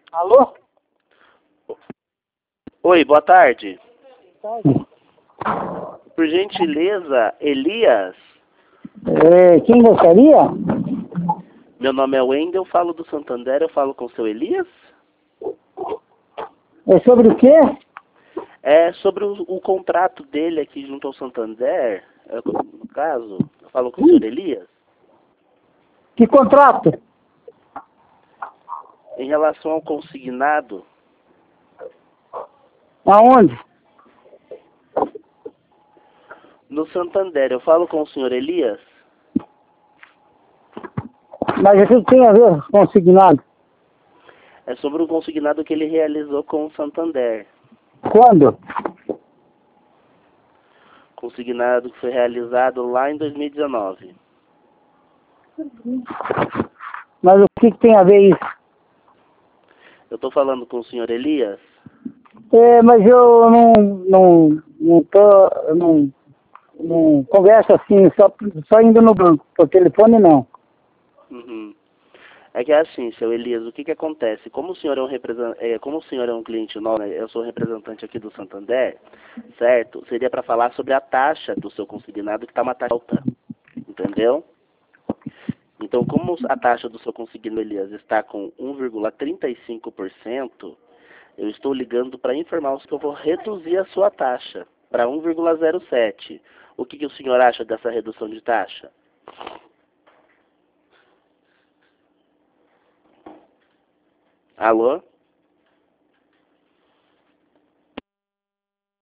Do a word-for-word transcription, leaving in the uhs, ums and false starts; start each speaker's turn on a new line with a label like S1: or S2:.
S1: Alô?
S2: Oi, boa tarde.
S1: Tarde.
S2: Por gentileza, Elias?
S1: É, quem gostaria?
S2: Meu nome é Wendel, eu falo do Santander, eu falo com o seu Elias?
S1: É sobre o quê?
S2: É sobre o, o contrato dele aqui junto ao Santander, é, no caso, eu falo com o senhor Elias?
S1: Que contrato?
S2: Em relação ao consignado,
S1: Aonde?
S2: no Santander, eu falo com o senhor Elias?
S1: Mas o que tem a ver com o signado?
S2: É sobre o consignado que ele realizou com o Santander.
S1: Quando?
S2: Consignado que foi realizado lá em dois mil e dezenove.
S1: Mas o que, que tem a ver isso?
S2: Eu estou falando com o senhor Elias?
S1: É, mas eu não, não, não tô, não, não converso assim, só, só indo no banco. Por telefone não.
S2: Uhum. É que é assim, seu Elias, o que que acontece? Como o senhor é um represent... é, como o senhor é um cliente nosso, né, eu sou representante aqui do Santander, certo? Seria para falar sobre a taxa do seu consignado, que está uma taxa alta, entendeu? Então, como a taxa do seu consignado, Elias, está com um vírgula trinta e cinco por cento, eu estou ligando para informar que eu vou reduzir a sua taxa para um vírgula zero sete. O que que o senhor acha dessa redução de taxa? Alô?